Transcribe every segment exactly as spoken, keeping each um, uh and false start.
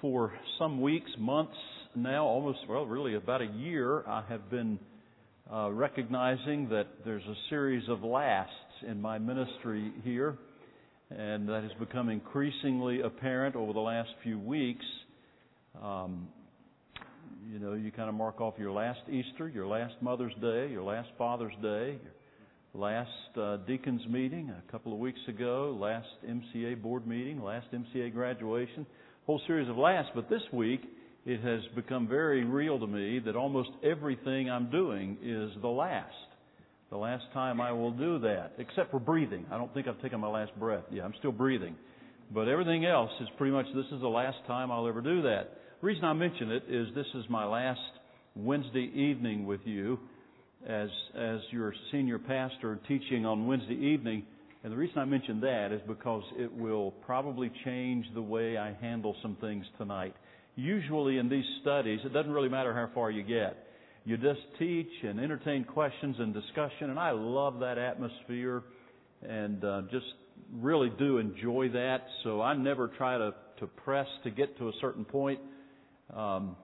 for some weeks, months now, almost, well, really about a year, I have been uh, recognizing that there's a series of lasts in my ministry here, and that has become increasingly apparent over the last few weeks. Um, you know, you kind of mark off your last Easter, your last Mother's Day, your last Father's Day, your last uh, deacons meeting a couple of weeks ago, last M C A board meeting, last M C A graduation, whole series of lasts. But this week, it has become very real to me that almost everything I'm doing is the last. The last time I will do that, except for breathing. I don't think I've taken my last breath. Yeah, I'm still breathing. But everything else is pretty much, this is the last time I'll ever do that. The reason I mention it is this is my last Wednesday evening with you as as your senior pastor teaching on Wednesday evening. And the reason I mention that is because it will probably change the way I handle some things tonight. Usually in these studies, it doesn't really matter how far you get. You just teach and entertain questions and discussion, and I love that atmosphere and uh, just really do enjoy that. So I never try to, to press to get to a certain point. Um,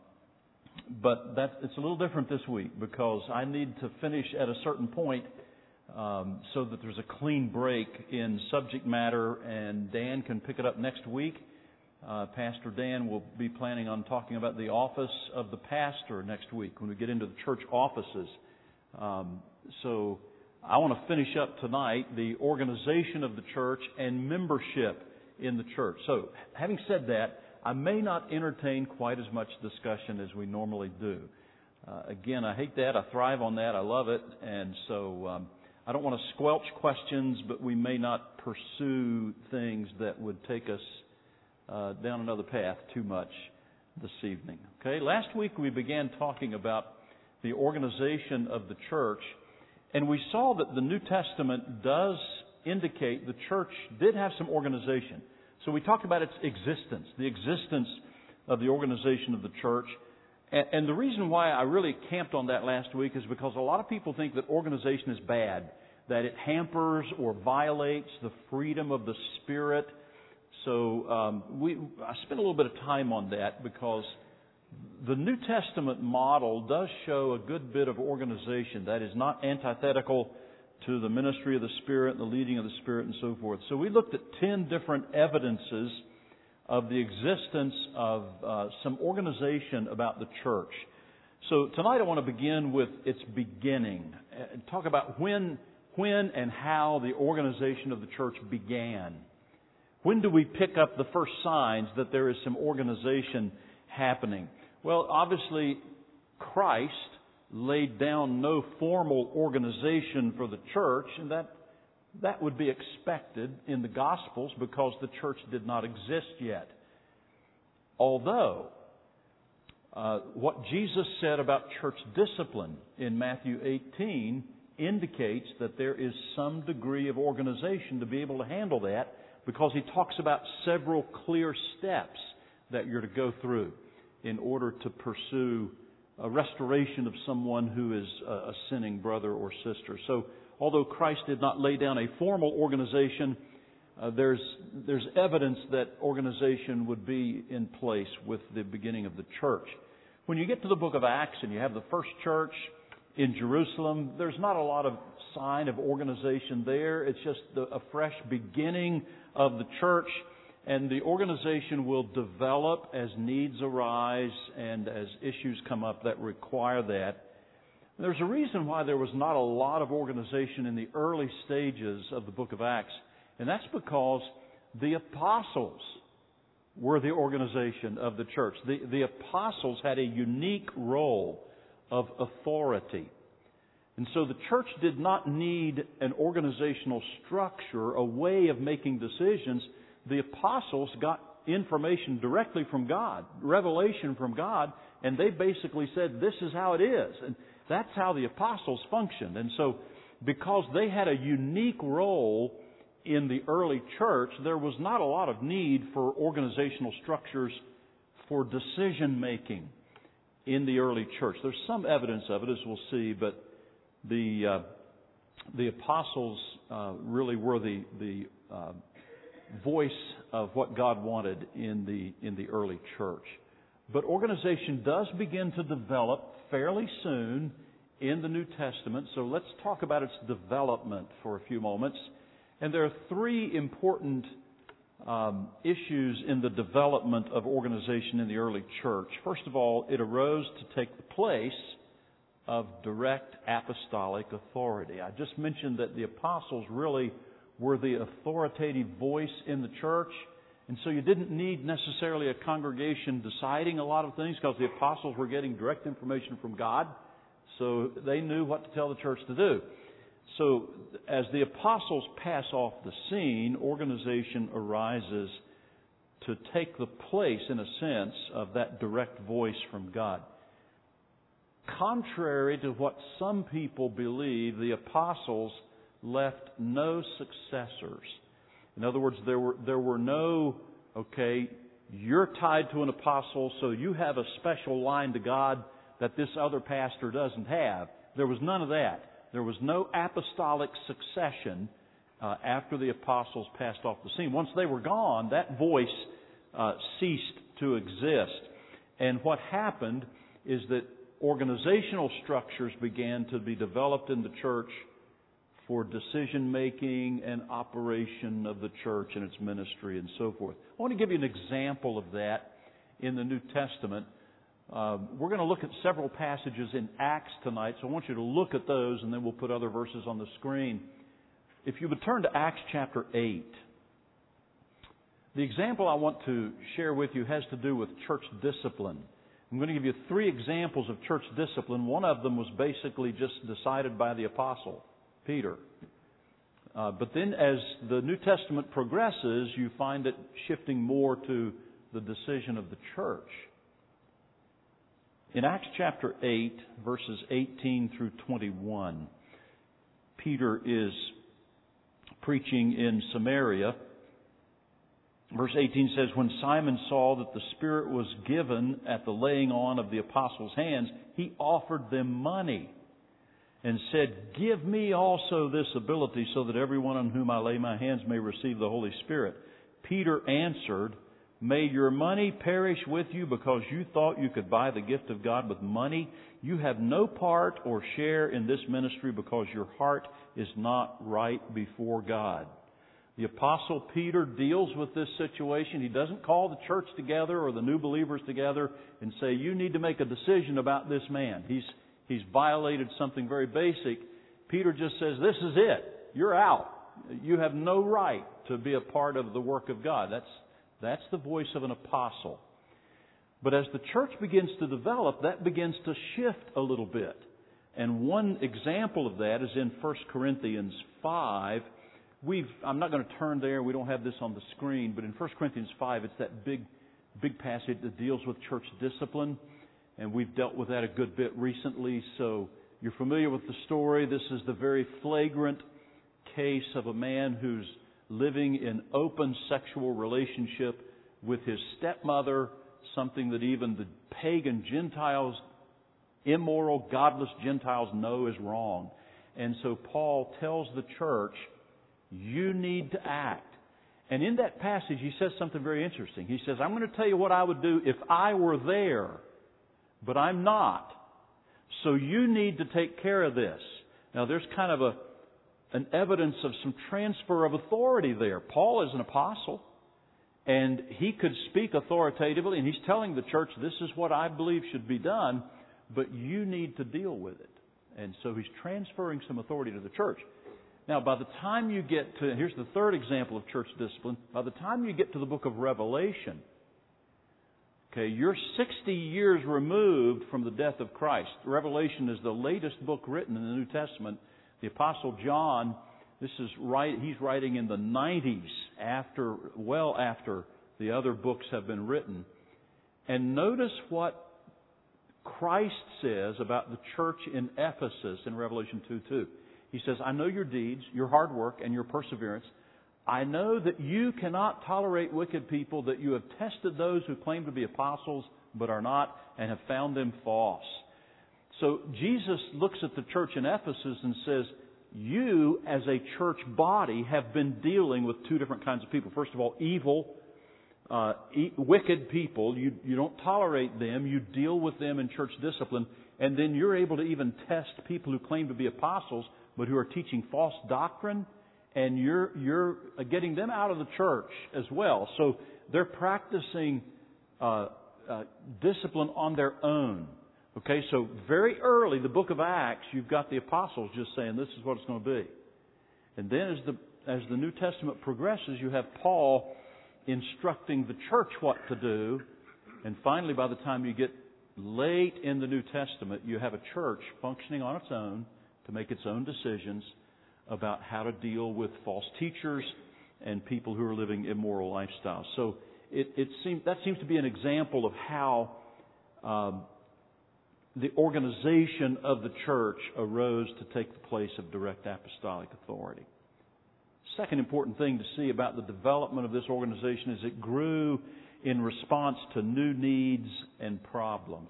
but that, it's a little different this week because I need to finish at a certain point um, so that there's a clean break in subject matter, and Dan can pick it up next week. Uh, Pastor Dan will be planning on talking about the office of the pastor next week when we get into the church offices. Um, so I want to finish up tonight the organization of the church and membership in the church. So having said that, I may not entertain quite as much discussion as we normally do. Uh, again, I hate that. I thrive on that. I love it. And so um, I don't want to squelch questions, but we may not pursue things that would take us Uh, down another path too much this evening. Okay, last week we began talking about the organization of the church, and we saw that the New Testament does indicate the church did have some organization. So we talked about its existence, the existence of the organization of the church. And, and the reason why I really camped on that last week is because a lot of people think that organization is bad, that it hampers or violates the freedom of the Spirit. So um, we, I spent a little bit of time on that because the New Testament model does show a good bit of organization that is not antithetical to the ministry of the Spirit and the leading of the Spirit and so forth. So we looked at ten different evidences of the existence of uh, some organization about the church. So tonight I want to begin with its beginning and talk about when, when and how the organization of the church began. When do we pick up the first signs that there is some organization happening? Well, obviously, Christ laid down no formal organization for the church, and that that would be expected in the Gospels because the church did not exist yet. Although, uh, what Jesus said about church discipline in Matthew eighteen indicates that there is some degree of organization to be able to handle that, because he talks about several clear steps that you're to go through in order to pursue a restoration of someone who is a sinning brother or sister. So, although Christ did not lay down a formal organization, uh, there's there's evidence that organization would be in place with the beginning of the church. When you get to the book of Acts and you have the first church in Jerusalem, there's not a lot of sign of organization there. It's just the, a fresh beginning of the church, and the organization will develop as needs arise and as issues come up that require that. There's a reason why there was not a lot of organization in the early stages of the book of Acts, and that's because the apostles were the organization of the church. The, the apostles had a unique role of authority. And so the church did not need an organizational structure, a way of making decisions. The apostles got information directly from God, revelation from God, and they basically said, this is how it is. And that's how the apostles functioned. And so because they had a unique role in the early church, there was not a lot of need for organizational structures for decision making in the early church. There's some evidence of it, as we'll see, but the uh, the apostles uh, really were the the uh, voice of what God wanted in the in the early church. But organization does begin to develop fairly soon in the New Testament. So let's talk about its development for a few moments. And there are three important um, issues in the development of organization in the early church. First of all, it arose to take the place of direct apostolic authority. I just mentioned that the apostles really were the authoritative voice in the church. And so you didn't need necessarily a congregation deciding a lot of things because the apostles were getting direct information from God. So they knew what to tell the church to do. So as the apostles pass off the scene, organization arises to take the place, in a sense, of that direct voice from God. Contrary to what some people believe, the apostles left no successors. In other words, there were there were no, okay, you're tied to an apostle, so you have a special line to God that this other pastor doesn't have. There was none of that. There was no apostolic succession uh, after the apostles passed off the scene. Once they were gone, that voice uh, ceased to exist. And what happened is that organizational structures began to be developed in the church for decision-making and operation of the church and its ministry and so forth. I want to give you an example of that in the New Testament. Uh, we're going to look at several passages in Acts tonight, so I want you to look at those, and then we'll put other verses on the screen. If you would turn to Acts chapter eight. The example I want to share with you has to do with church discipline. I'm going to give you three examples of church discipline. One of them was basically just decided by the apostle, Peter. Uh, but then as the New Testament progresses, you find it shifting more to the decision of the church. In Acts chapter eight, verses eighteen through twenty-one, Peter is preaching in Samaria. Verse eighteen says, "When Simon saw that the Spirit was given at the laying on of the apostles' hands, he offered them money and said, 'Give me also this ability so that everyone on whom I lay my hands may receive the Holy Spirit.' Peter answered, 'May your money perish with you because you thought you could buy the gift of God with money. You have no part or share in this ministry because your heart is not right before God.'" The Apostle Peter deals with this situation. He doesn't call the church together or the new believers together and say, "You need to make a decision about this man. He's he's violated something very basic." Peter just says, "This is it. You're out. You have no right to be a part of the work of God." That's That's the voice of an apostle. But as the church begins to develop, that begins to shift a little bit. And one example of that is in First Corinthians five. We've, I'm not going to turn there. We don't have this on the screen. But in First Corinthians five, it's that big, big passage that deals with church discipline. And we've dealt with that a good bit recently. So you're familiar with the story. This is the very flagrant case of a man who's living in open sexual relationship with his stepmother, something that even the pagan Gentiles, immoral, godless Gentiles know is wrong. And so Paul tells the church, you need to act. And in that passage, he says something very interesting. He says, I'm going to tell you what I would do if I were there, but I'm not. So you need to take care of this. Now, there's kind of a an evidence of some transfer of authority there. Paul is an apostle, and he could speak authoritatively, and he's telling the church, this is what I believe should be done, but you need to deal with it. And so he's transferring some authority to the church. Now, by the time you get to, here's the third example of church discipline, by the time you get to the book of Revelation, okay, you're sixty years removed from the death of Christ. Revelation is the latest book written in the New Testament. The Apostle John, this is right, he's writing in the nineties, after, well after the other books have been written. And notice what Christ says about the church in Ephesus in Revelation two two. He says, I know your deeds, your hard work, and your perseverance. I know that you cannot tolerate wicked people, that you have tested those who claim to be apostles but are not, and have found them false. So Jesus looks at the church in Ephesus and says, you as a church body have been dealing with two different kinds of people. First of all, evil, uh, e- wicked people. You, you don't tolerate them. You deal with them in church discipline. And then you're able to even test people who claim to be apostles, but who are teaching false doctrine. And you're, you're getting them out of the church as well. So they're practicing uh, uh, discipline on their own. Okay, so very early, the book of Acts, you've got the apostles just saying this is what it's going to be. And then as the as the New Testament progresses, you have Paul instructing the church what to do. And finally, by the time you get late in the New Testament, you have a church functioning on its own to make its own decisions about how to deal with false teachers and people who are living immoral lifestyles. So it, it seems that seems to be an example of how um, the organization of the church arose to take the place of direct apostolic authority. Second important thing to see about the development of this organization is it grew in response to new needs and problems.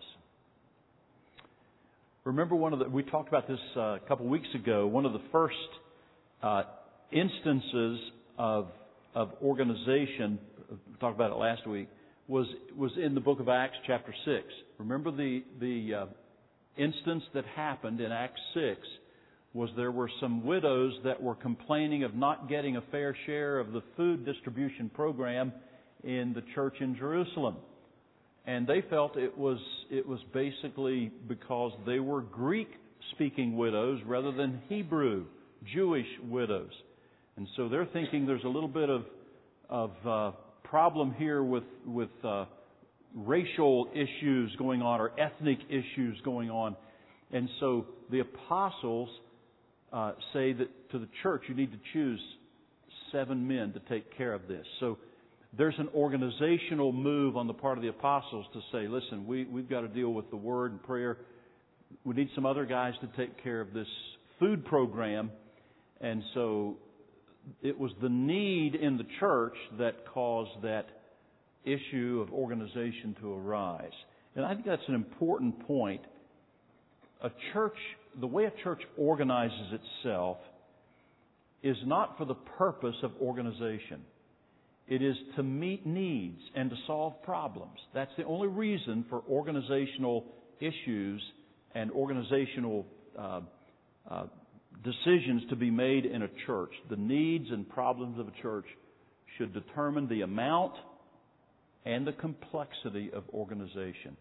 Remember one of the, we talked about this uh, a couple weeks ago, one of the first uh, instances of, of organization, we talked about it last week, was was in the book of Acts chapter six. Remember the, the uh, instance that happened in Acts six was there were some widows that were complaining of not getting a fair share of the food distribution program in the church in Jerusalem. And they felt it was it was basically because they were Greek-speaking widows rather than Hebrew, Jewish widows. And so they're thinking there's a little bit of of uh, problem here with with uh, racial issues going on or ethnic issues going on. And so the apostles uh, say that to the church, you need to choose seven men to take care of this. So there's an organizational move on the part of the apostles to say, listen, we, we've got to deal with the word and prayer. We need some other guys to take care of this food program. And so it was the need in the church that caused that issue of organization to arise. And I think that's an important point. A church, the way a church organizes itself is not for the purpose of organization. It is to meet needs and to solve problems. That's the only reason for organizational issues and organizational uh, uh, decisions to be made in a church. The needs and problems of a church should determine the amount and the complexity of organization.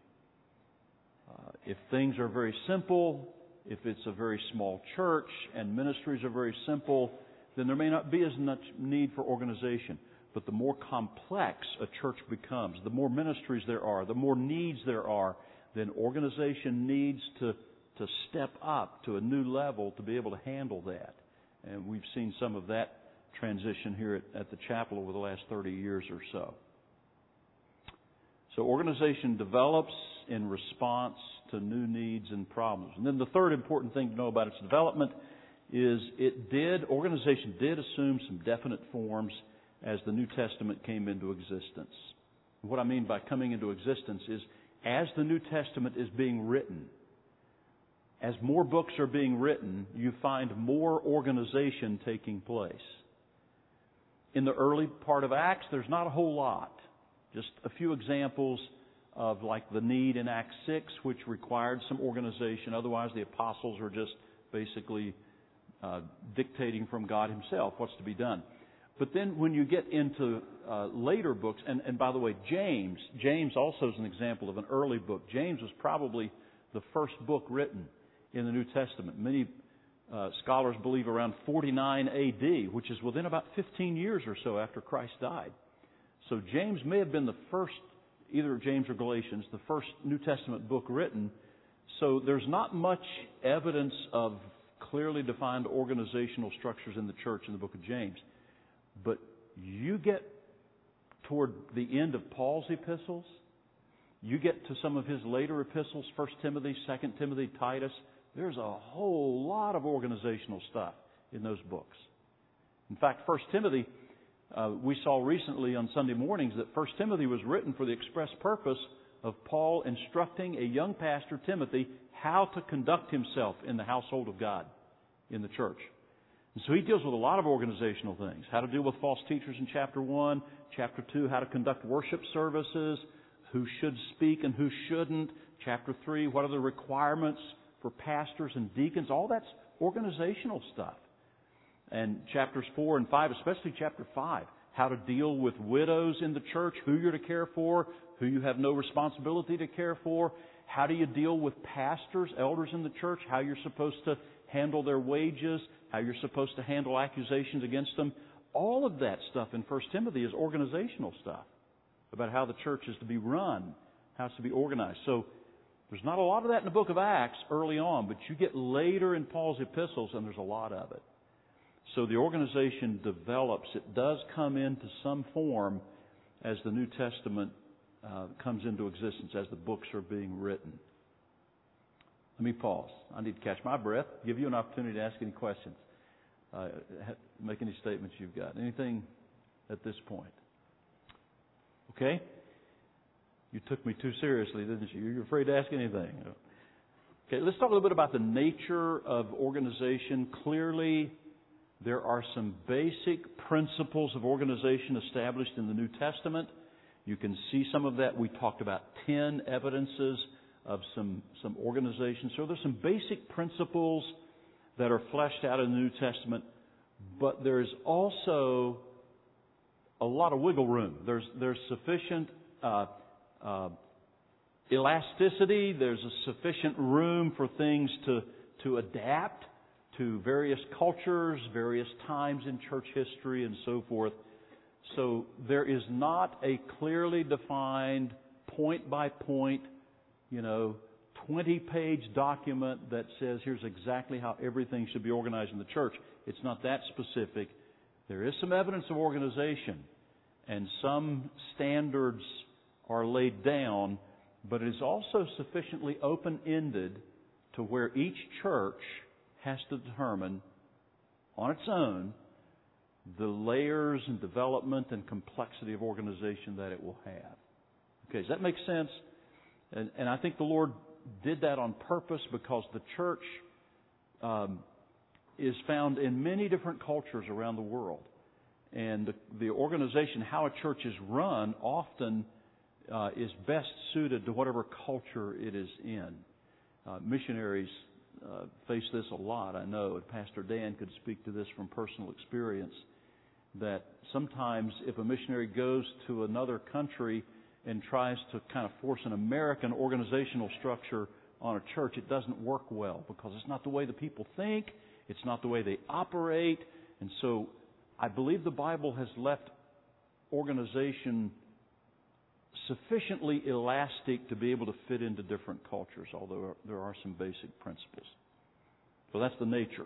Uh, if things are very simple, if it's a very small church and ministries are very simple, then there may not be as much need for organization. But the more complex a church becomes, the more ministries there are, the more needs there are, then organization needs to, to step up to a new level to be able to handle that. And we've seen some of that transition here at, at the chapel over the last thirty years or so. So organization develops in response to new needs and problems. And then the third important thing to know about its development is it did, organization did assume some definite forms as the New Testament came into existence. What I mean by coming into existence is as the New Testament is being written, as more books are being written, you find more organization taking place. In the early part of Acts, there's not a whole lot. Just a few examples of like the need in Acts six, which required some organization. Otherwise, the apostles were just basically uh, dictating from God Himself what's to be done. But then when you get into uh, later books, and, and by the way, James, James also is an example of an early book. James was probably the first book written in the New Testament. Many uh, scholars believe around forty-nine A D, which is within about fifteen years or so after Christ died. So James may have been the first, either James or Galatians, the first New Testament book written. So there's not much evidence of clearly defined organizational structures in the church in the book of James. But you get toward the end of Paul's epistles, you get to some of his later epistles, First Timothy, Second Timothy, Titus, there's a whole lot of organizational stuff in those books. In fact, First Timothy, uh, we saw recently on Sunday mornings that First Timothy was written for the express purpose of Paul instructing a young pastor, Timothy, how to conduct himself in the household of God, in the church. And so he deals with a lot of organizational things. How to deal with false teachers in chapter one. Chapter two, how to conduct worship services. Who should speak and who shouldn't. Chapter three, what are the requirements for pastors and deacons. All that's organizational stuff. And chapters four and five, especially chapter five, how to deal with widows in the church, who you're to care for, who you have no responsibility to care for. How do you deal with pastors, elders in the church, how you're supposed to handle their wages, how you're supposed to handle accusations against them. All of that stuff in First Timothy is organizational stuff about how the church is to be run, how it's to be organized. So there's not a lot of that in the book of Acts early on, but you get later in Paul's epistles and there's a lot of it. So the organization develops. It does come into some form as the New Testament uh, comes into existence, as the books are being written. Let me pause. I need to catch my breath, give you an opportunity to ask any questions, uh, make any statements you've got. Anything at this point? Okay? You took me too seriously, didn't you? You're afraid to ask anything. Okay, let's talk a little bit about the nature of organization. Clearly, there are some basic principles of organization established in the New Testament. You can see some of that. We talked about ten evidences of some, some organization. So there's some basic principles that are fleshed out in the New Testament, but there's also a lot of wiggle room. There's, there's sufficient uh, uh, elasticity. There's a sufficient room for things to, to adapt to various cultures, various times in church history, and so forth. So there is not a clearly defined point-by-point, you know, twenty-page document that says here's exactly how everything should be organized in the church. It's not that specific. There is some evidence of organization, and some standards are laid down, but it is also sufficiently open-ended to where each church has to determine on its own the layers and development and complexity of organization that it will have. Okay, does that make sense? And, and I think the Lord did that on purpose because the church um, is found in many different cultures around the world. And the, the organization, how a church is run, often uh, is best suited to whatever culture it is in. Uh, missionaries uh, face this a lot, I know. And Pastor Dan could speak to this from personal experience, that sometimes if a missionary goes to another country and tries to kind of force an American organizational structure on a church, it doesn't work well because it's not the way the people think, it's not the way they operate. And so I believe the Bible has left organization sufficiently elastic to be able to fit into different cultures, although there are some basic principles. So that's the nature.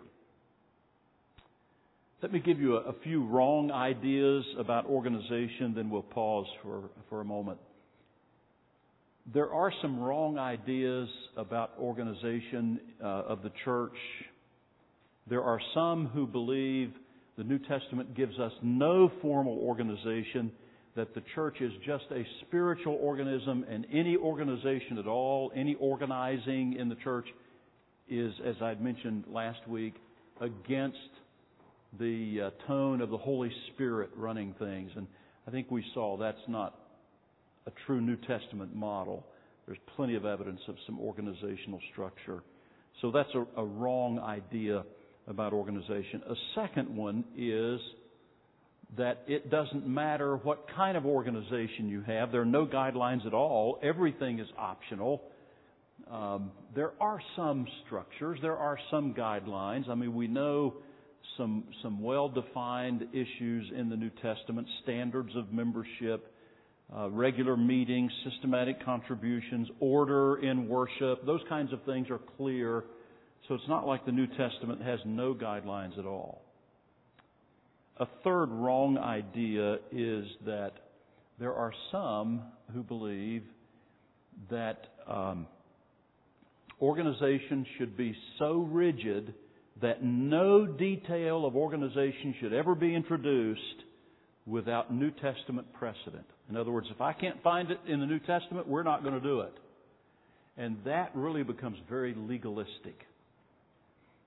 Let me give you a, a few wrong ideas about organization, then we'll pause for, for a moment. There are some wrong ideas about organization uh, of the church. There are some who believe the New Testament gives us no formal organization, that the church is just a spiritual organism, and any organization at all, any organizing in the church is, as I'd mentioned last week, against the uh, tone of the Holy Spirit running things. And I think we saw that's not a true New Testament model. There's plenty of evidence of some organizational structure. So that's a, a wrong idea about organization. A second one is that it doesn't matter what kind of organization you have. There are no guidelines at all. Everything is optional. Um, there are some structures. There are some guidelines. I mean, we know some some well-defined issues in the New Testament, standards of membership, uh, regular meetings, systematic contributions, order in worship. Those kinds of things are clear. So it's not like the New Testament has no guidelines at all. A third wrong idea is that there are some who believe that um, organization should be so rigid that no detail of organization should ever be introduced without New Testament precedent. In other words, if I can't find it in the New Testament, we're not going to do it. And that really becomes very legalistic.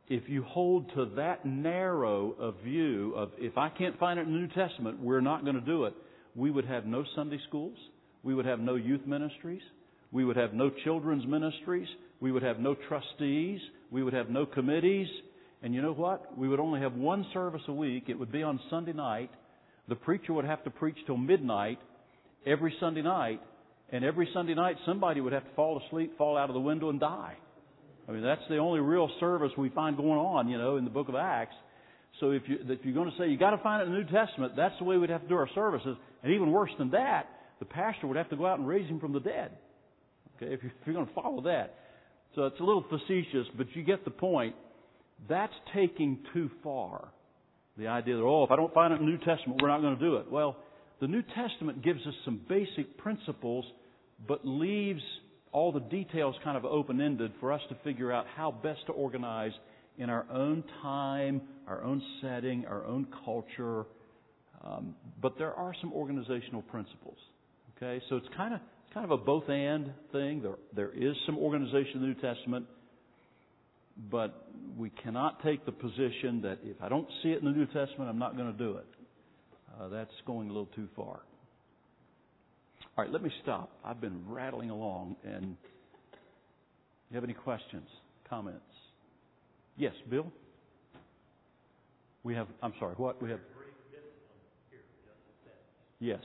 if you hold to that narrow a view of, if I can't find it in the New Testament, we're not going to do it, we would have no Sunday schools, we would have no youth ministries, we would have no children's ministries, we would have no trustees, we would have no committees, and you know what? We would only have one service a week. It would be on Sunday night. The preacher would have to preach till midnight every Sunday night, and every Sunday night somebody would have to fall asleep, fall out of the window, and die. I mean, that's the only real service we find going on, you know, in the book of Acts. So if, you, if you're going to say you got to find it in the New Testament, that's the way we'd have to do our services. And even worse than that, the pastor would have to go out and raise him from the dead. Okay, if you're, if you're going to follow that. So it's a little facetious, but you get the point. That's taking too far. The idea that, oh, if I don't find it in the New Testament, we're not going to do it. Well, the New Testament gives us some basic principles, but leaves all the details kind of open-ended for us to figure out how best to organize in our own time, our own setting, our own culture. Um, but there are some organizational principles. Okay, so it's kind of it's kind of a both-and thing. There there is some organization in the New Testament, but we cannot take the position that if I don't see it in the New Testament, I'm not going to do it. Uh, that's going a little too far. All right, let me stop. I've been rattling along, and you have any questions, comments? Yes, Bill? We have, I'm sorry, what? We have. Yes.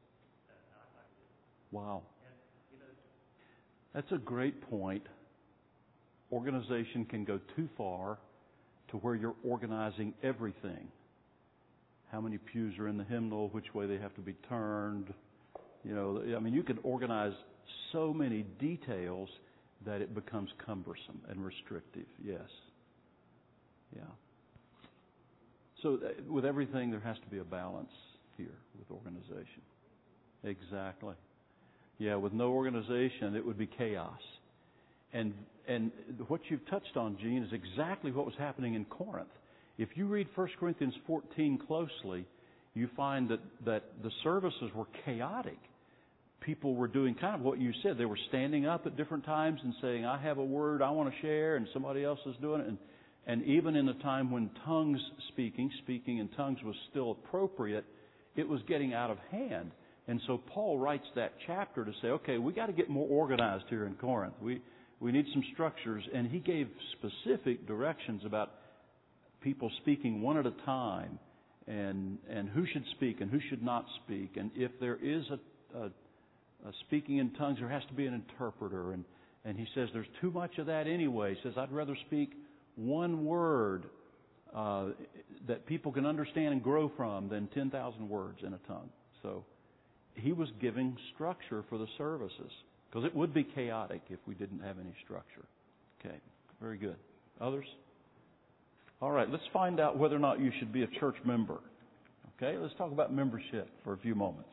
Wow. That's a great point. Organization can go too far to where you're organizing everything. How many pews are in the hymnal, which way they have to be turned. You know, I mean, you can organize so many details that it becomes cumbersome and restrictive. Yes. Yeah. So with everything, there has to be a balance here with organization. Exactly. Yeah, with no organization, it would be chaos. And and what you've touched on, Gene, is exactly what was happening in Corinth. If you read First Corinthians fourteen closely, you find that, that the services were chaotic. People were doing kind of what you said. They were standing up at different times and saying, I have a word I want to share, and somebody else is doing it. And, and even in a time when tongues speaking, speaking in tongues was still appropriate, it was getting out of hand. And so Paul writes that chapter to say, okay, we got to get more organized here in Corinth. We we need some structures. And he gave specific directions about people speaking one at a time, and and who should speak and who should not speak. And if there is a, a, a speaking in tongues, there has to be an interpreter. And, and he says there's too much of that anyway. He says, I'd rather speak one word uh, that people can understand and grow from than ten thousand words in a tongue. So he was giving structure for the services, because it would be chaotic if we didn't have any structure. Okay, very good. Others? All right, let's find out whether or not you should be a church member. Okay, let's talk about membership for a few moments.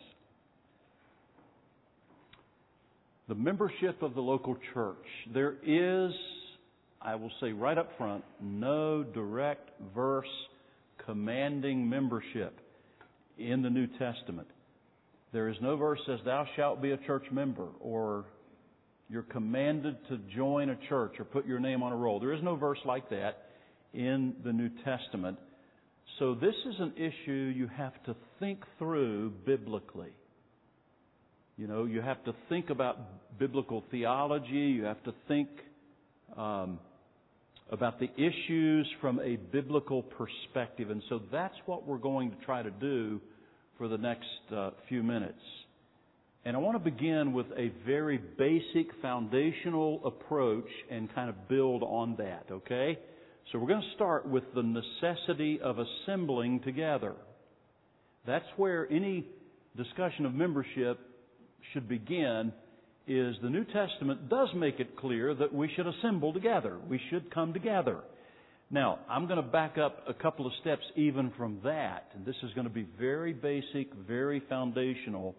The membership of the local church. There is, I will say right up front, no direct verse commanding membership in the New Testament. There is no verse that says, thou shalt be a church member, or you're commanded to join a church or put your name on a roll. There is no verse like that in the New Testament. So this is an issue you have to think through biblically. You know, you have to think about biblical theology. You have to think um, about the issues from a biblical perspective. And so that's what we're going to try to do for the next uh, few minutes. And I want to begin with a very basic foundational approach and kind of build on that, okay? So we're going to start with the necessity of assembling together. That's where any discussion of membership should begin, is the New Testament does make it clear that we should assemble together. We should come together. Now, I'm going to back up a couple of steps even from that. And this is going to be very basic, very foundational.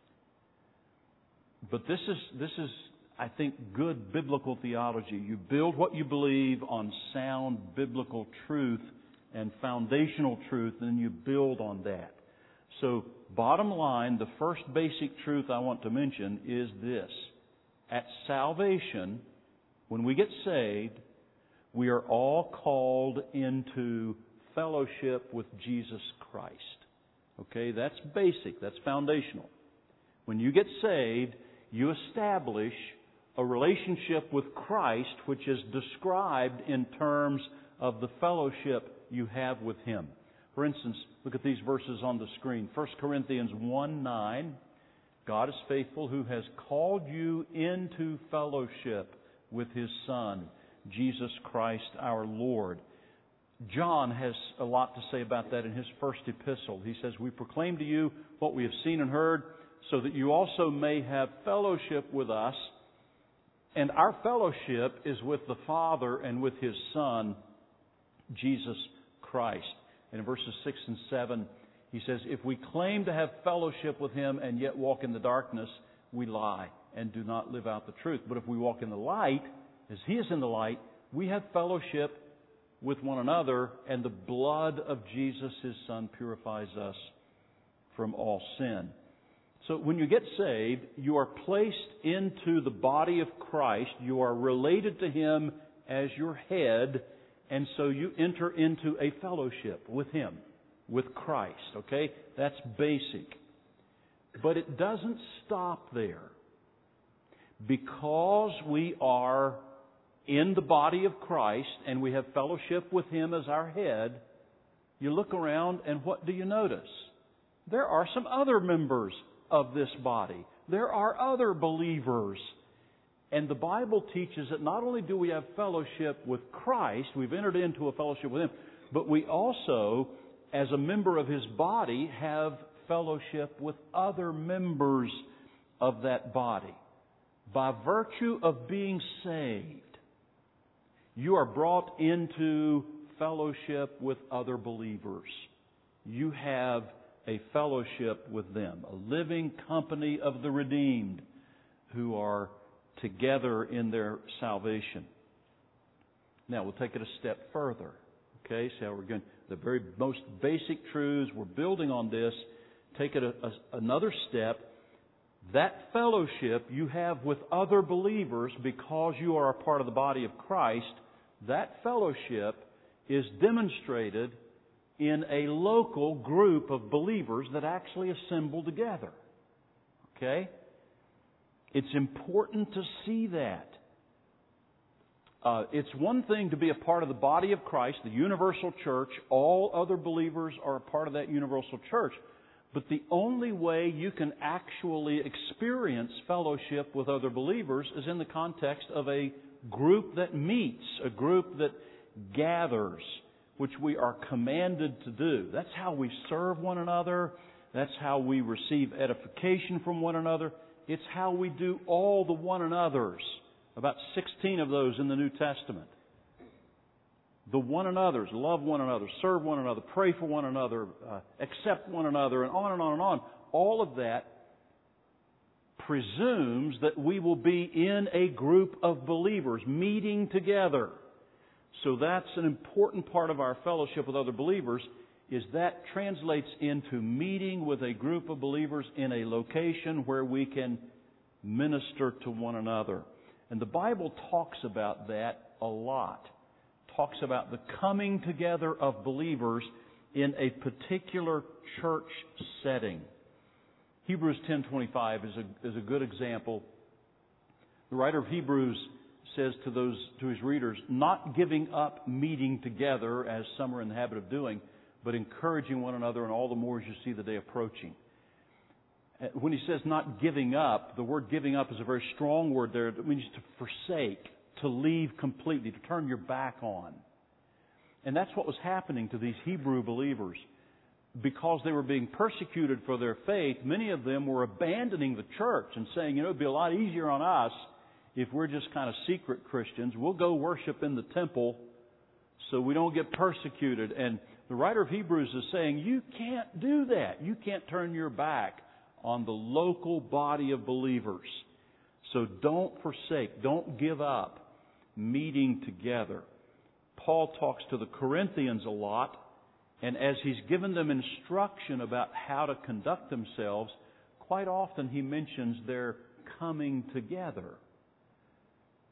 But this is, this is, I think, good biblical theology. You build what you believe on sound biblical truth and foundational truth, and then you build on that. So, bottom line, the first basic truth I want to mention is this. At salvation, when we get saved, We are all called into fellowship with Jesus Christ. Okay, that's basic, that's foundational. When you get saved, you establish a relationship with Christ which is described in terms of the fellowship you have with Him. For instance, look at these verses on the screen. First Corinthians one nine. God is faithful, who has called you into fellowship with His Son, Jesus Christ our Lord. John has a lot to say about that in his first epistle. He says, we proclaim to you what we have seen and heard, so that you also may have fellowship with us. And our fellowship is with the Father and with His Son, Jesus Christ. And in verses six and seven, he says, if we claim to have fellowship with Him and yet walk in the darkness, we lie and do not live out the truth. But if we walk in the light, as He is in the light, we have fellowship with one another, and the blood of Jesus, His Son, purifies us from all sin. So when you get saved, you are placed into the body of Christ. You are related to Him as your head, and so you enter into a fellowship with Him, with Christ. Okay? That's basic. But it doesn't stop there. Because we are in the body of Christ and we have fellowship with Him as our head, you look around and what do you notice? There are some other members of this body. There are other believers. And the Bible teaches that not only do we have fellowship with Christ, we've entered into a fellowship with Him, but we also, as a member of His body, have fellowship with other members of that body. By virtue of being saved, you are brought into fellowship with other believers. You have a fellowship with them, a living company of the redeemed who are together in their salvation. Now, we'll take it a step further. Okay, so we're going the very most basic truths. We're building on this. Take it a, a, another step. That fellowship you have with other believers because you are a part of the body of Christ, that fellowship is demonstrated in a local group of believers that actually assemble together. Okay? It's important to see that. Uh, it's one thing to be a part of the body of Christ, the universal church. All other believers are a part of that universal church. But the only way you can actually experience fellowship with other believers is in the context of a group that meets, a group that gathers, which we are commanded to do. That's how we serve one another. That's how we receive edification from one another. It's how we do all the one another's. About sixteen of those in the New Testament. The one another's, love one another, serve one another, pray for one another, uh, accept one another, and on and on and on. All of that presumes that we will be in a group of believers meeting together. So that's an important part of our fellowship with other believers, is that translates into meeting with a group of believers in a location where we can minister to one another. And the Bible talks about that a lot. Talks about the coming together of believers in a particular church setting. Hebrews ten twenty-five is a, is a good example. The writer of Hebrews says to those to his readers, not giving up meeting together as some are in the habit of doing, but encouraging one another, and all the more as you see the day approaching. When he says not giving up, the word giving up is a very strong word there. It means to forsake, to leave completely, to turn your back on. And that's what was happening to these Hebrew believers. Because they were being persecuted for their faith, many of them were abandoning the church and saying, you know, it'd be a lot easier on us if we're just kind of secret Christians. We'll go worship in the temple so we don't get persecuted. And the writer of Hebrews is saying, you can't do that. You can't turn your back on the local body of believers. So don't forsake, don't give up meeting together. Paul talks to the Corinthians a lot, and as he's given them instruction about how to conduct themselves, quite often he mentions their coming together.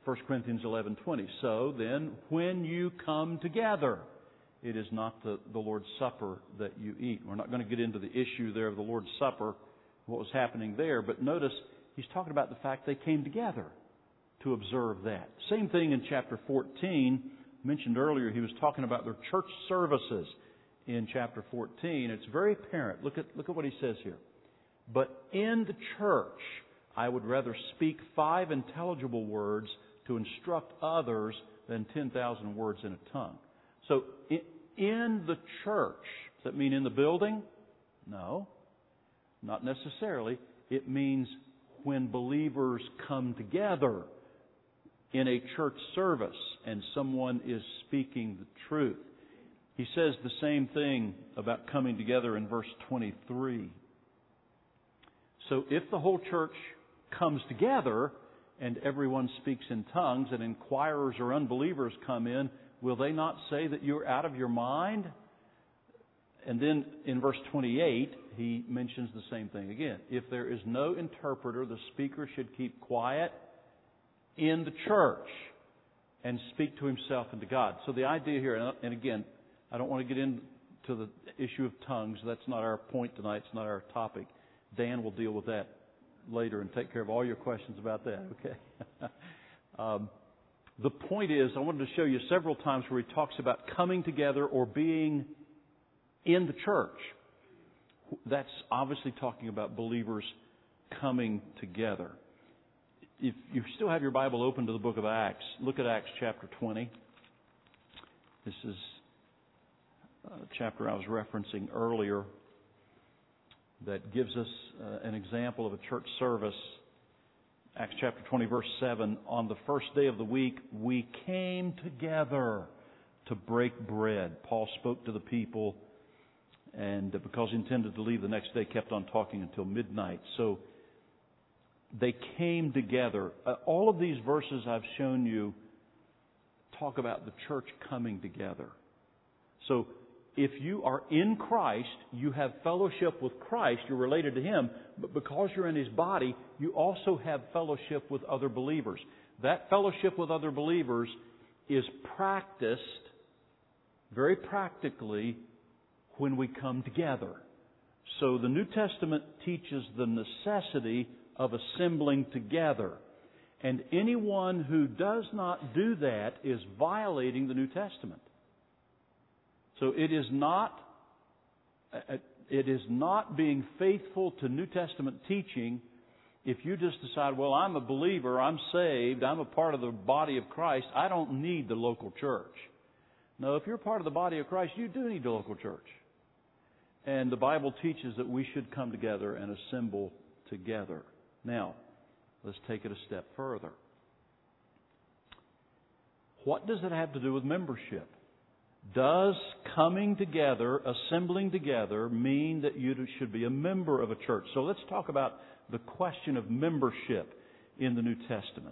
First Corinthians eleven twenty. So then, when you come together, it is not the, the Lord's Supper that you eat. We're not going to get into the issue there of the Lord's Supper, what was happening there. But notice, he's talking about the fact they came together to observe that. Same thing in chapter fourteen. Mentioned earlier, he was talking about their church services in chapter fourteen. It's very apparent. Look at, look at what he says here. But in the church, I would rather speak five intelligible words to instruct others than ten thousand words in a tongue. So, in the church, does that mean in the building? No, not necessarily. It means when believers come together in a church service and someone is speaking the truth. He says the same thing about coming together in verse twenty-three. So if the whole church comes together and everyone speaks in tongues and inquirers or unbelievers come in, will they not say that you're out of your mind? And then in verse twenty-eight, he mentions the same thing again. If there is no interpreter, the speaker should keep quiet in the church and speak to himself and to God. So the idea here, and again, I don't want to get into the issue of tongues. That's not our point tonight. It's not our topic. Dan will deal with that later and take care of all your questions about that, okay? um, the point is, I wanted to show you several times where he talks about coming together or being in the church. That's obviously talking about believers coming together. If you still have your Bible open to the book of Acts, look at Acts chapter twenty. This is a chapter I was referencing earlier that gives us uh, an example of a church service. Acts chapter twenty, verse seven. On the first day of the week, we came together to break bread. Paul spoke to the people, and because he intended to leave the next day, kept on talking until midnight. So they came together. Uh, all of these verses I've shown you talk about the church coming together. So if you are in Christ, you have fellowship with Christ, you're related to Him, but because you're in His body, you also have fellowship with other believers. That fellowship with other believers is practiced very practically when we come together. So the New Testament teaches the necessity of assembling together. And anyone who does not do that is violating the New Testament. So it is not it is not being faithful to New Testament teaching if you just decide, well, I'm a believer, I'm saved, I'm a part of the body of Christ, I don't need the local church. No, if you're part of the body of Christ, you do need the local church. And the Bible teaches that we should come together and assemble together. Now, let's take it a step further. What does it have to do with membership? Does coming together, assembling together, mean that you should be a member of a church? So let's talk about the question of membership in the New Testament.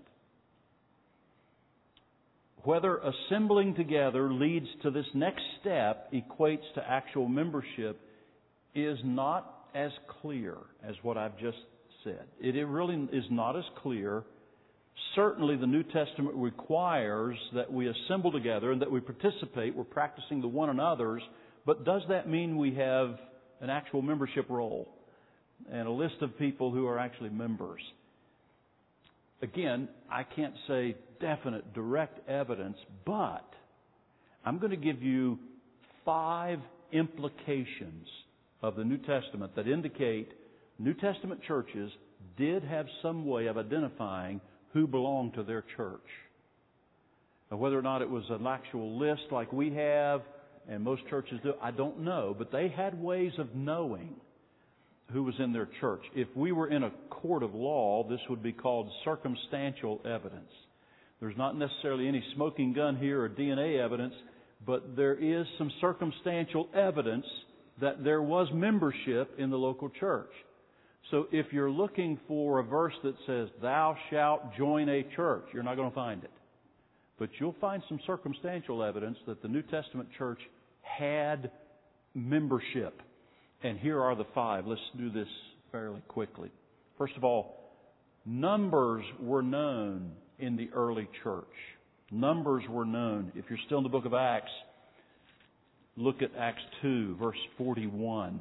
Whether assembling together leads to this next step, equates to actual membership, is not as clear as what I've just said. It really is not as clear. Certainly the New Testament requires that we assemble together and that we participate. We're practicing the one another's. But does that mean we have an actual membership roll and a list of people who are actually members? Again, I can't say definite, direct evidence, but I'm going to give you five implications of the New Testament that indicate New Testament churches did have some way of identifying who belonged to their church. Now, whether or not it was an actual list like we have, and most churches do, I don't know. But they had ways of knowing who was in their church. If we were in a court of law, this would be called circumstantial evidence. There's not necessarily any smoking gun here or D N A evidence, but there is some circumstantial evidence that there was membership in the local church. So if you're looking for a verse that says, thou shalt join a church, you're not going to find it. But you'll find some circumstantial evidence that the New Testament church had membership. And here are the five. Let's do this fairly quickly. First of all, numbers were known in the early church. Numbers were known. If you're still in the book of Acts, look at Acts two, verse forty-one.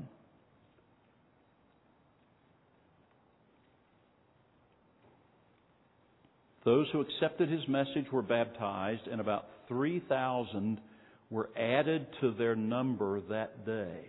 Those who accepted his message were baptized, and about three thousand were added to their number that day.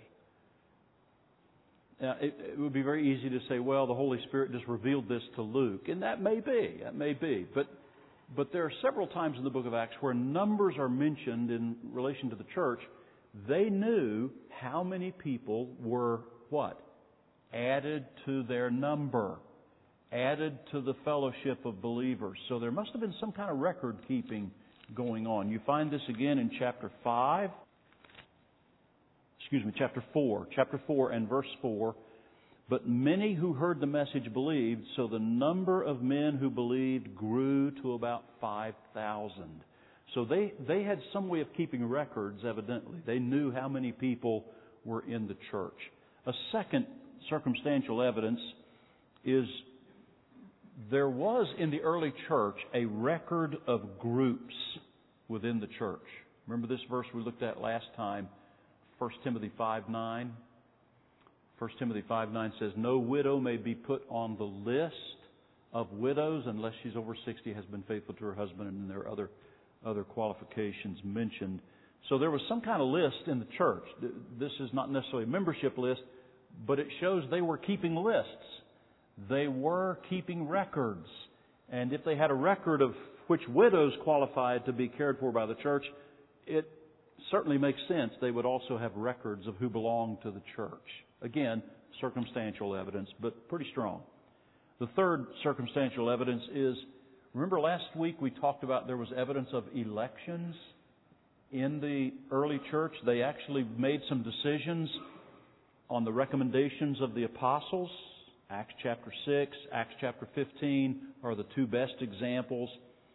Now, it, it would be very easy to say, well, the Holy Spirit just revealed this to Luke. And that may be. That may be. But, but there are several times in the book of Acts where numbers are mentioned in relation to the church. They knew how many people were, what? Added to their number. Added to the fellowship of believers. So there must have been some kind of record keeping going on. You find this again in chapter five. Excuse me, chapter four. Chapter four and verse four. But many who heard the message believed, so the number of men who believed grew to about five thousand. So they, they had some way of keeping records, evidently. They knew how many people were in the church. A second circumstantial evidence is there was in the early church a record of groups within the church. Remember this verse we looked at last time, First Timothy five nine? First Timothy five nine says, no widow may be put on the list of widows unless she's over sixty, has been faithful to her husband, and there are other, other qualifications mentioned. So there was some kind of list in the church. This is not necessarily a membership list, but it shows they were keeping lists. They were keeping records. And if they had a record of which widows qualified to be cared for by the church, it certainly makes sense they would also have records of who belonged to the church. Again, circumstantial evidence, but pretty strong. The third circumstantial evidence is, remember last week we talked about there was evidence of elections in the early church. They actually made some decisions on the recommendations of the apostles. Acts chapter six, Acts chapter fifteen are the two best examples.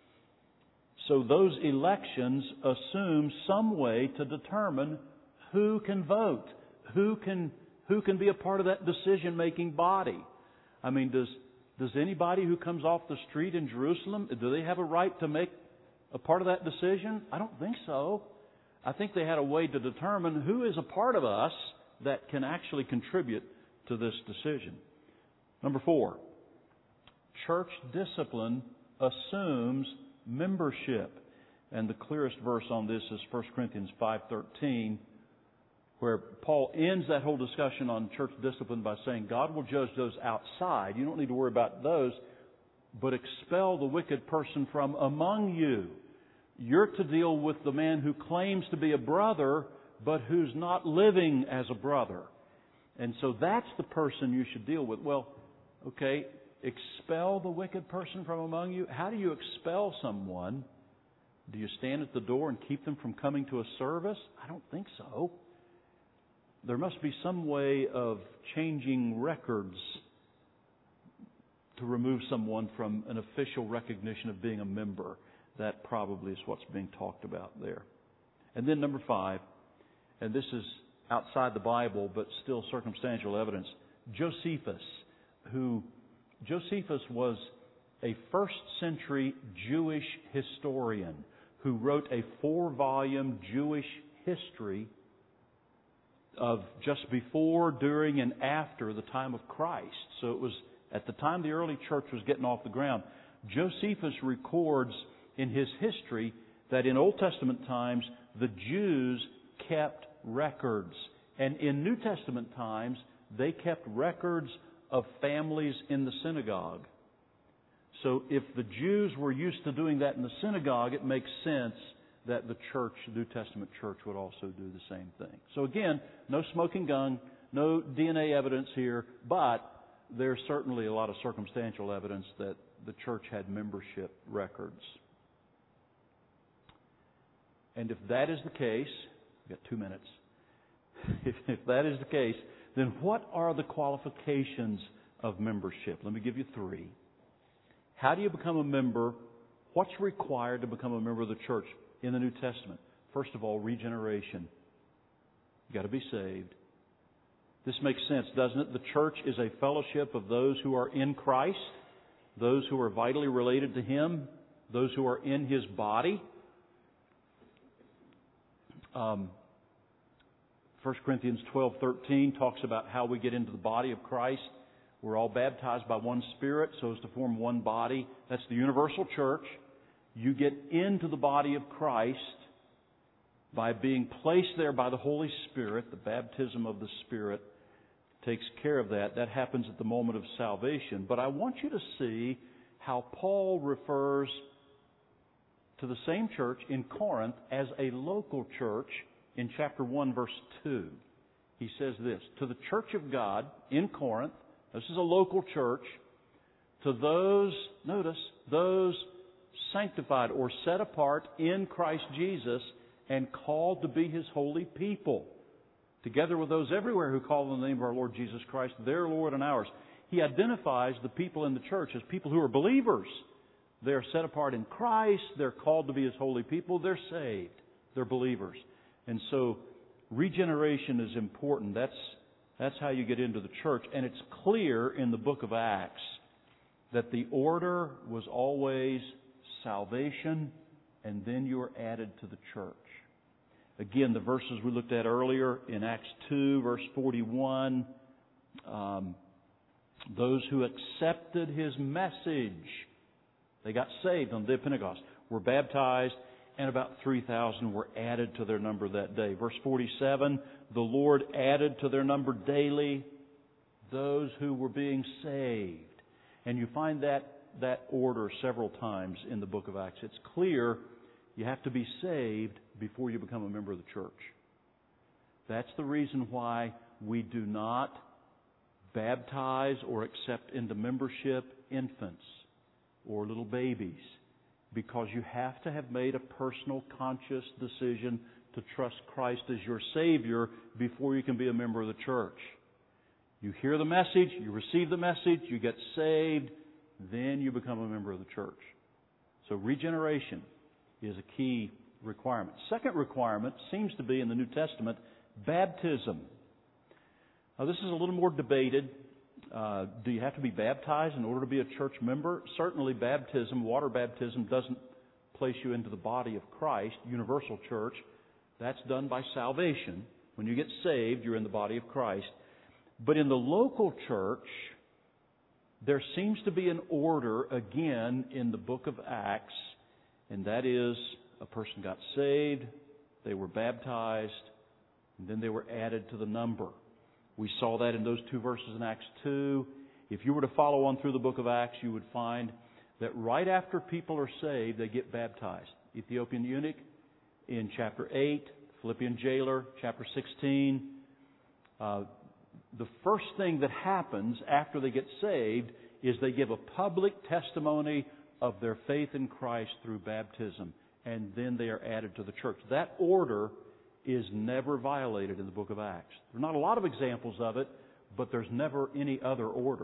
So those elections assume some way to determine who can vote, who can who can be a part of that decision-making body. I mean, does does anybody who comes off the street in Jerusalem, do they have a right to make a part of that decision? I don't think so. I think they had a way to determine who is a part of us that can actually contribute to this decision. Number four, church discipline assumes membership. And the clearest verse on this is First Corinthians five thirteen, where Paul ends that whole discussion on church discipline by saying, God will judge those outside. You don't need to worry about those, but expel the wicked person from among you. You're to deal with the man who claims to be a brother, but who's not living as a brother. And so that's the person you should deal with. Well, okay, expel the wicked person from among you. How do you expel someone? Do you stand at the door and keep them from coming to a service? I don't think so. There must be some way of changing records to remove someone from an official recognition of being a member. That probably is what's being talked about there. And then number five, and this is outside the Bible, but still circumstantial evidence, Josephus, who Josephus was a first century Jewish historian who wrote a four-volume Jewish history of just before, during, and after the time of Christ. So it was at the time the early church was getting off the ground. Josephus records in his history that in Old Testament times the Jews kept records. And in New Testament times they kept records of families in the synagogue. So if the Jews were used to doing that in the synagogue, it makes sense that the church, the New Testament church, would also do the same thing. So again, no smoking gun, no D N A evidence here, but there's certainly a lot of circumstantial evidence that the church had membership records. And if that is the case, we've got two minutes. If, if that is the case, then what are the qualifications of membership? Let me give you three. How do you become a member? What's required to become a member of the church in the New Testament? First of all, regeneration. You've got to be saved. This makes sense, doesn't it? The church is a fellowship of those who are in Christ, those who are vitally related to Him, those who are in His body. Um, First Corinthians twelve thirteen talks about how we get into the body of Christ. We're all baptized by one Spirit so as to form one body. That's the universal church. You get into the body of Christ by being placed there by the Holy Spirit. The baptism of the Spirit takes care of that. That happens at the moment of salvation. But I want you to see how Paul refers to the same church in Corinth as a local church in chapter one, verse two. He says this, to the church of God in Corinth, this is a local church, to those, notice, those sanctified or set apart in Christ Jesus and called to be His holy people, together with those everywhere who call on the name of our Lord Jesus Christ, their Lord and ours. He identifies the people in the church as people who are believers. They're set apart in Christ. They're called to be His holy people. They're saved. They're believers. And so regeneration is important. That's, that's how you get into the church. And it's clear in the book of Acts that the order was always salvation, and then you are added to the church. Again, the verses we looked at earlier in Acts two, verse forty-one, um, those who accepted His message, they got saved on the day of Pentecost, were baptized, and about three thousand were added to their number that day. Verse forty-seven, the Lord added to their number daily those who were being saved. And you find that, that order several times in the book of Acts. It's clear you have to be saved before you become a member of the church. That's the reason why we do not baptize or accept into membership infants or little babies, because you have to have made a personal, conscious decision to trust Christ as your Savior before you can be a member of the church. You hear the message, you receive the message, you get saved, then you become a member of the church. So regeneration is a key requirement. Second requirement seems to be in the New Testament, baptism. Now this is a little more debated. Uh, do you have to be baptized in order to be a church member? Certainly baptism, water baptism, doesn't place you into the body of Christ, universal church. That's done by salvation. When you get saved, you're in the body of Christ. But in the local church, there seems to be an order again in the book of Acts, and that is a person got saved, they were baptized, and then they were added to the number. We saw that in those two verses in Acts two. If you were to follow on through the book of Acts, you would find that right after people are saved, they get baptized. Ethiopian eunuch in chapter eight, Philippian jailer, chapter sixteen. Uh, the first thing that happens after they get saved is they give a public testimony of their faith in Christ through baptism, and then they are added to the church. That order is never violated in the book of Acts. There are not a lot of examples of it, but there's never any other order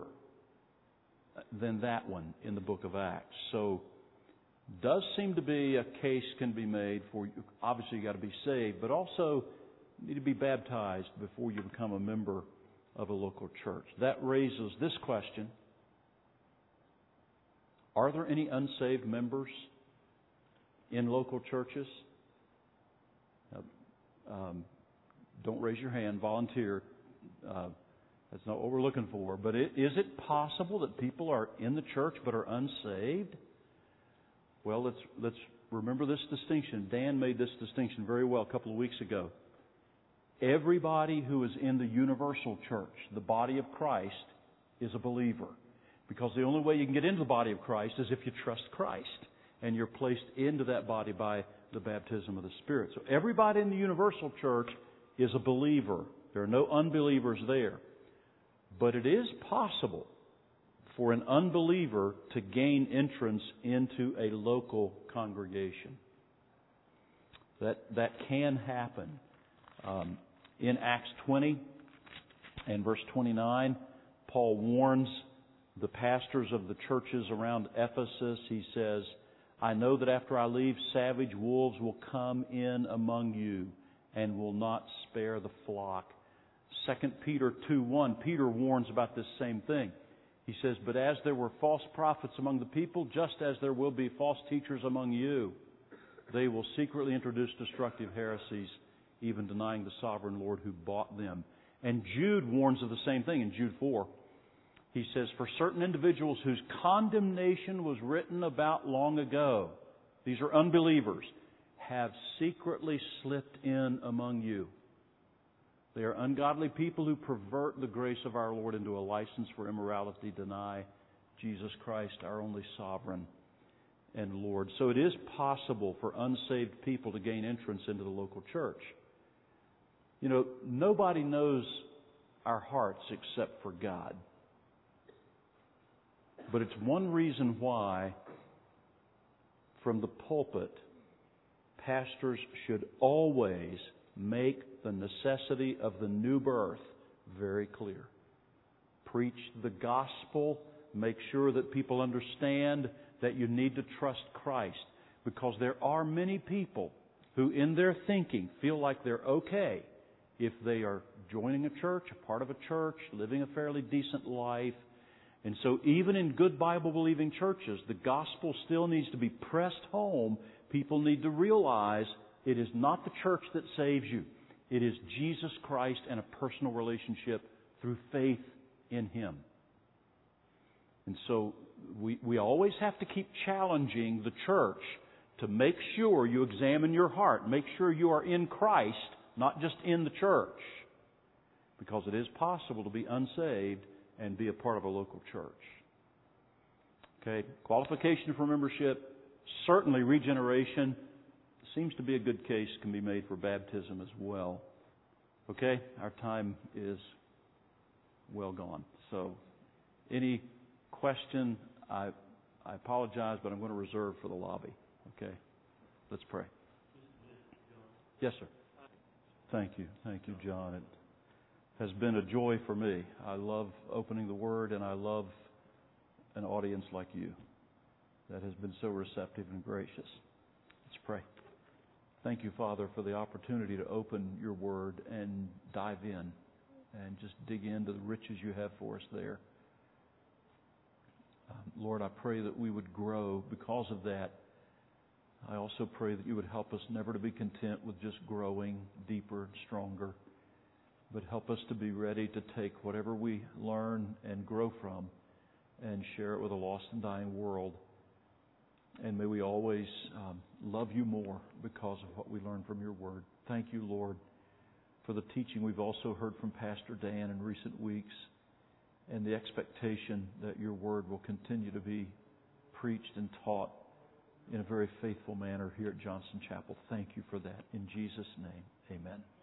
than that one in the book of Acts. So, does seem to be a case can be made for, obviously you got to be saved, but also you need to be baptized before you become a member of a local church. That raises this question: are there any unsaved members in local churches? Now, um, don't raise your hand, volunteer. Uh, that's not what we're looking for. But it, is it possible that people are in the church but are unsaved? Well, let's let's remember this distinction. Dan made this distinction very well a couple of weeks ago. Everybody who is in the universal church, the body of Christ, is a believer. Because the only way you can get into the body of Christ is if you trust Christ. And you're placed into that body by the baptism of the Spirit. So everybody in the universal church is a believer. There are no unbelievers there. But it is possible for an unbeliever to gain entrance into a local congregation. That, that can happen. Um, in Acts twenty and verse twenty-nine, Paul warns the pastors of the churches around Ephesus. He says, I know that after I leave, savage wolves will come in among you and will not spare the flock. Second Peter two one, Peter warns about this same thing. He says, "But as there were false prophets among the people, just as there will be false teachers among you, they will secretly introduce destructive heresies, even denying the sovereign Lord who bought them." And Jude warns of the same thing in Jude four. He says, "For certain individuals whose condemnation was written about long ago," these are unbelievers, "have secretly slipped in among you. They are ungodly people who pervert the grace of our Lord into a license for immorality, deny Jesus Christ, our only sovereign and Lord." So it is possible for unsaved people to gain entrance into the local church. You know, nobody knows our hearts except for God. But it's one reason why, from the pulpit, pastors should always make the necessity of the new birth very clear. Preach the gospel. Make sure that people understand that you need to trust Christ. Because there are many people who, in their thinking, feel like they're okay if they are joining a church, a part of a church, living a fairly decent life. And so even in good Bible-believing churches, the gospel still needs to be pressed home. People need to realize it is not the church that saves you. It is Jesus Christ and a personal relationship through faith in Him. And so we, we always have to keep challenging the church to make sure you examine your heart. Make sure you are in Christ, not just in the church. Because it is possible to be unsaved and be a part of a local church. Okay, qualification for membership, certainly regeneration. Seems to be a good case can be made for baptism as well. Okay, our time is well gone. So, any question, I, I apologize, but I'm going to reserve for the lobby. Okay, let's pray. Yes, sir. Thank you. Thank you, John. It has been a joy for me. I love opening the Word, and I love an audience like you that has been so receptive and gracious. Let's pray. Thank you, Father, for the opportunity to open your Word and dive in and just dig into the riches you have for us there. Um, Lord, I pray that we would grow because of that. I also pray that you would help us never to be content with just growing deeper and stronger, but help us to be ready to take whatever we learn and grow from and share it with a lost and dying world. And may we always um, love you more because of what we learn from your word. Thank you, Lord, for the teaching we've also heard from Pastor Dan in recent weeks and the expectation that your word will continue to be preached and taught in a very faithful manner here at Johnson Chapel. Thank you for that. In Jesus' name, amen.